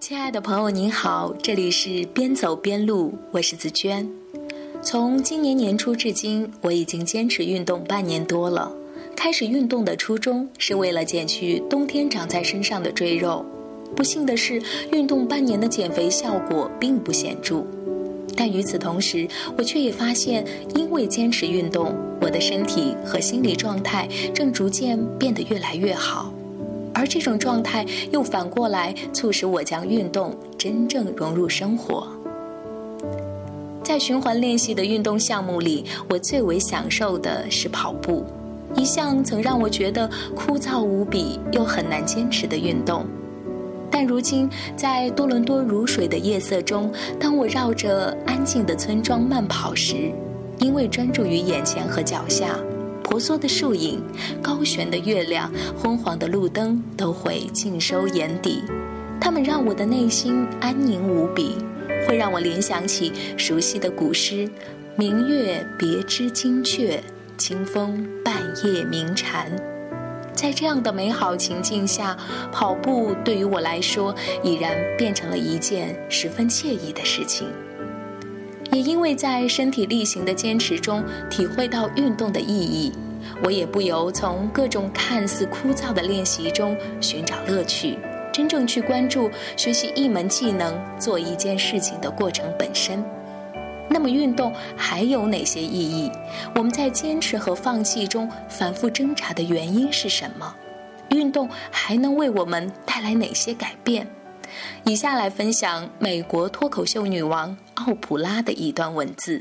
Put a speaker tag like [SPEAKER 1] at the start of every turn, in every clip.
[SPEAKER 1] 亲爱的朋友您好，这里是边走边录，我是子娟。从今年年初至今，我已经坚持运动半年多了。开始运动的初衷是为了减去冬天长在身上的赘肉。不幸的是，运动半年的减肥效果并不显著。但与此同时，我却也发现，因为坚持运动，我的身体和心理状态正逐渐变得越来越好。而这种状态又反过来促使我将运动真正融入生活。在循环练习的运动项目里，我最为享受的是跑步，一项曾让我觉得枯燥无比又很难坚持的运动。但如今在多伦多如水的夜色中，当我绕着安静的村庄慢跑时，因为专注于眼前和脚下，婆娑的树影、高悬的月亮、昏黄的路灯都会尽收眼底，它们让我的内心安宁无比，会让我联想起熟悉的古诗：明月别枝惊鹊，清风半夜鸣蝉。在这样的美好情境下，跑步对于我来说已然变成了一件十分惬意的事情。也因为在身体力行的坚持中体会到运动的意义，我也不由从各种看似枯燥的练习中寻找乐趣，真正去关注学习一门技能、做一件事情的过程本身。那么运动还有哪些意义？我们在坚持和放弃中反复挣扎的原因是什么？运动还能为我们带来哪些改变？以下来分享美国脱口秀女王奥普拉的一段文字。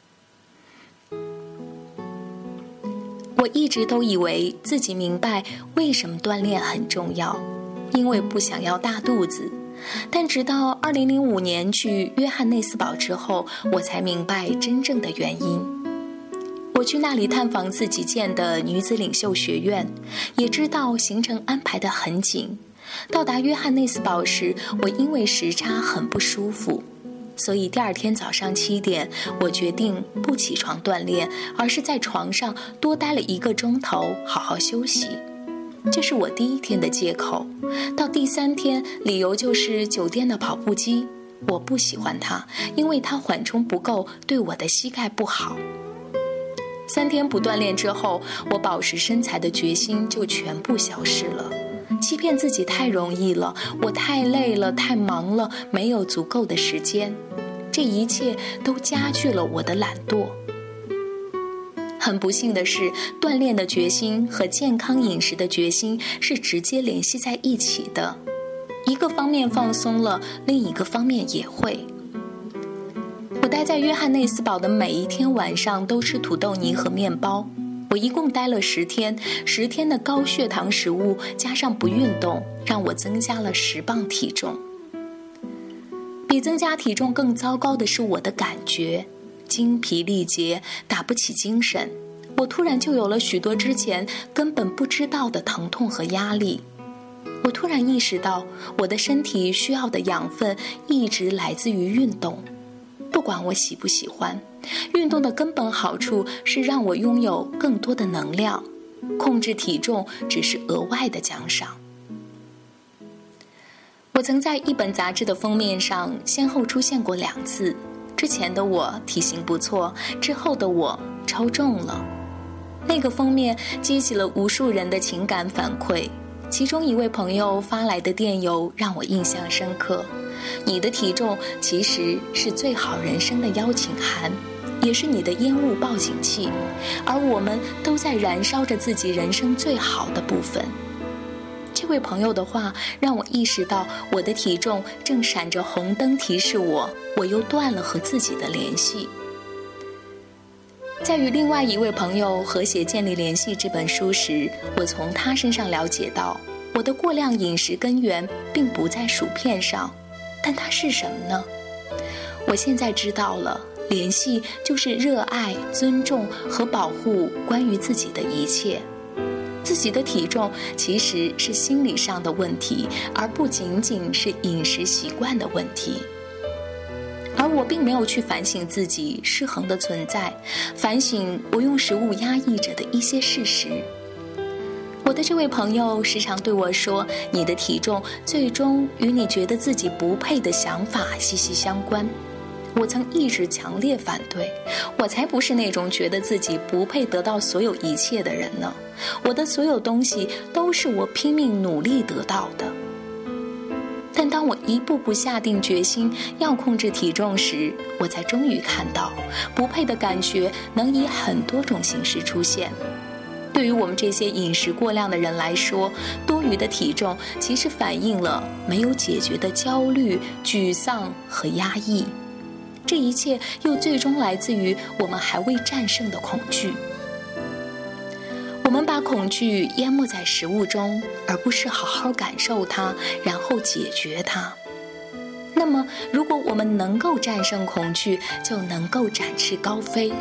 [SPEAKER 1] 我一直都以为自己明白为什么锻炼很重要，因为不想要大肚子。但直到2005年去约翰内斯堡之后，我才明白真正的原因。我去那里探访自己建的女子领袖学院，也知道行程安排得很紧。到达约翰内斯堡时，我因为时差很不舒服，所以第二天早上7点，我决定不起床锻炼，而是在床上多待了1个钟头，好好休息。这是我第1天的借口。到第3天，理由就是酒店的跑步机，我不喜欢它，因为它缓冲不够，对我的膝盖不好。3天不锻炼之后，我保持身材的决心就全部消失了。欺骗自己太容易了，我太累了，太忙了，没有足够的时间。这一切都加剧了我的懒惰。很不幸的是，锻炼的决心和健康饮食的决心是直接联系在一起的，一个方面放松了，另一个方面也会。我待在约翰内斯堡的每一天晚上都吃土豆泥和面包，我一共待了10天，10天的高血糖食物加上不运动，让我增加了10磅体重。比增加体重更糟糕的是我的感觉，精疲力竭，打不起精神。我突然就有了许多之前根本不知道的疼痛和压力。我突然意识到，我的身体需要的养分一直来自于运动。不管我喜不喜欢，运动的根本好处是让我拥有更多的能量，控制体重只是额外的奖赏。我曾在一本杂志的封面上先后出现过2次，之前的我体型不错，之后的我超重了。那个封面激起了无数人的情感反馈，其中一位朋友发来的电邮让我印象深刻。你的体重其实是最好人生的邀请函，也是你的烟雾报警器，而我们都在燃烧着自己人生最好的部分。这位朋友的话让我意识到，我的体重正闪着红灯提示我又断了和自己的联系。在与另外一位朋友合写《建立联系》这本书时，我从他身上了解到，我的过量饮食根源并不在薯片上，但它是什么呢？我现在知道了，联系就是热爱、尊重和保护关于自己的一切。自己的体重其实是心理上的问题，而不仅仅是饮食习惯的问题。而我并没有去反省自己失衡的存在，反省我用食物压抑着的一些事实。 我的这位朋友时常对我说，你的体重最终与你觉得自己不配的想法息息相关。我曾一直强烈反对，我才不是那种觉得自己不配得到所有一切的人呢。我的所有东西都是我拼命努力得到的。但当我一步步下定决心要控制体重时，我才终于看到，不配的感觉能以很多种形式出现。对于我们这些饮食过量的人来说，多余的体重其实反映了没有解决的焦虑、沮丧和压抑。这一切又最终来自于我们还未战胜的恐惧。我们把恐惧淹没在食物中，而不是好好感受它，然后解决它。那么，如果我们能够战胜恐惧，就能够展翅高飞。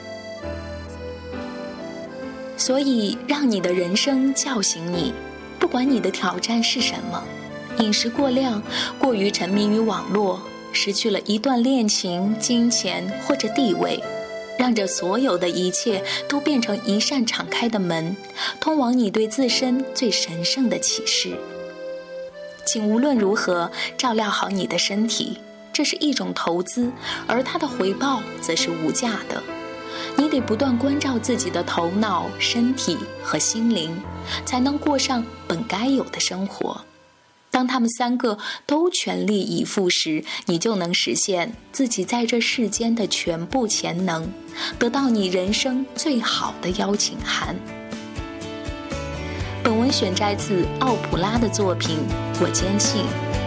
[SPEAKER 1] 所以，让你的人生叫醒你，不管你的挑战是什么，饮食过量、过于沉迷于网络、失去了一段恋情、金钱或者地位，让这所有的一切都变成一扇敞开的门，通往你对自身最神圣的启示。请无论如何照料好你的身体，这是一种投资，而它的回报则是无价的。你得不断关照自己的头脑、身体和心灵，才能过上本该有的生活。当他们三个都全力以赴时，你就能实现自己在这世间的全部潜能，得到你人生最好的邀请函。本文选摘自奥普拉的作品《我坚信》。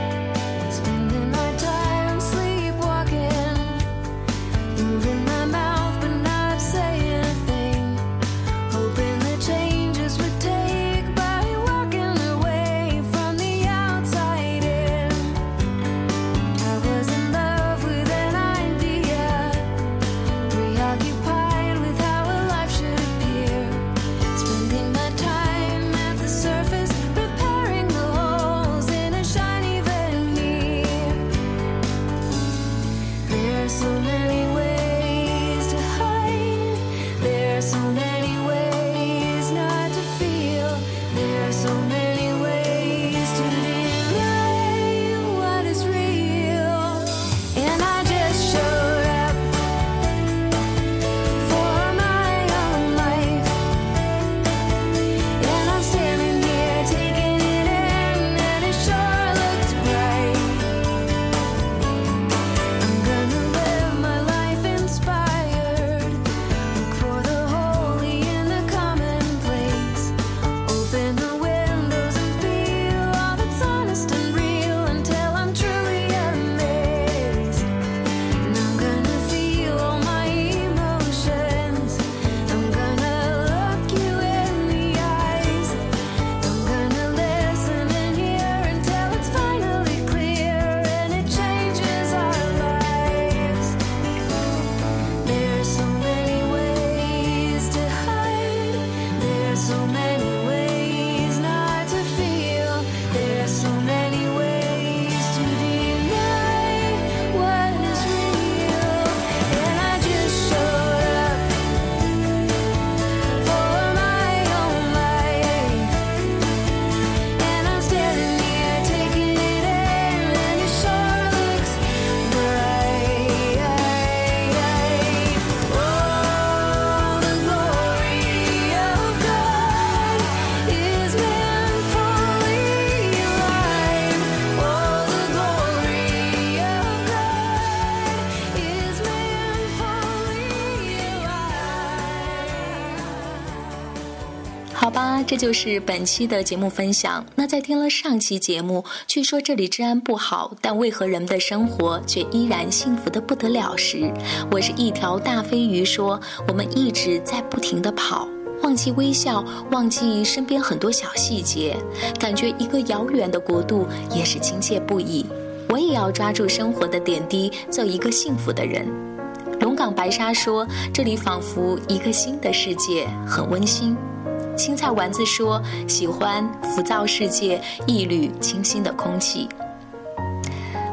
[SPEAKER 1] 好吧，这就是本期的节目分享。那在听了上期节目，据说这里治安不好，但为何人们的生活却依然幸福得不得了时，我是一条大飞鱼说，我们一直在不停地跑，忘记微笑，忘记身边很多小细节，感觉一个遥远的国度也是亲切不已。我也要抓住生活的点滴，做一个幸福的人。龙岗白沙说，这里仿佛一个新的世界，很温馨。青菜丸子说，喜欢浮躁世界一缕清新的空气。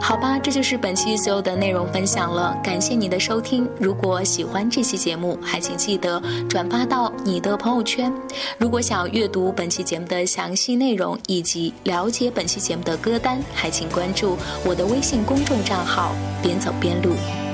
[SPEAKER 1] 好吧，这就是本期所有的内容分享了，感谢你的收听。如果喜欢这期节目，还请记得转发到你的朋友圈。如果想阅读本期节目的详细内容以及了解本期节目的歌单，还请关注我的微信公众账号边走边录。